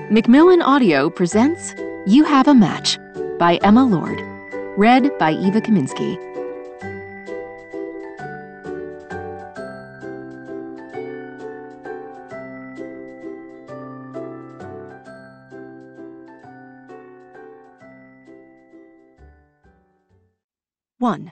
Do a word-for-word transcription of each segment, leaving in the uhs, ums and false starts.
Macmillan Audio presents You Have a Match by Emma Lord. Read by Eva Kaminsky. One.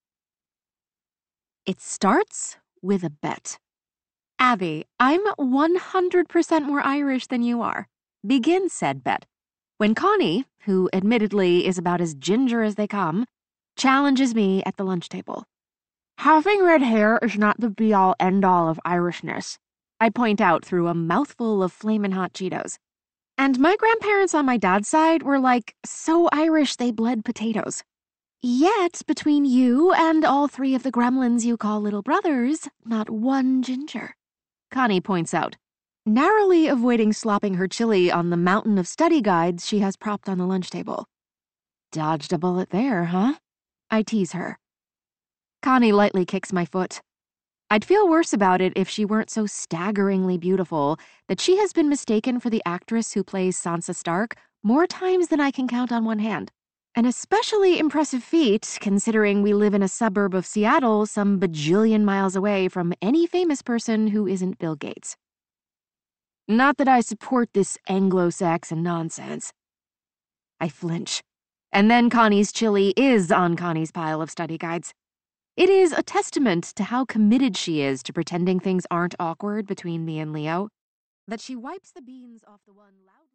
It starts with a bet. Abby, I'm one hundred percent more Irish than you are. Begin said bet. When Connie, who admittedly is about as ginger as they come, challenges me at the lunch table. Having red hair is not the be-all, end-all of Irishness, I point out through a mouthful of flamin' hot Cheetos. And my grandparents on my dad's side were like so Irish they bled potatoes. Yet, between you and all three of the gremlins you call little brothers, not one ginger. Connie points out, narrowly avoiding slopping her chili on the mountain of study guides she has propped on the lunch table. Dodged a bullet there, huh? I tease her. Connie lightly kicks my foot. I'd feel worse about it if she weren't so staggeringly beautiful that she has been mistaken for the actress who plays Sansa Stark more times than I can count on one hand. An especially impressive feat, considering we live in a suburb of Seattle some bajillion miles away from any famous person who isn't Bill Gates. Not that I support this Anglo-Saxon nonsense. I flinch. And then Connie's chili is on Connie's pile of study guides. It is a testament to how committed she is to pretending things aren't awkward between me and Leo, that she wipes the beans off the one loud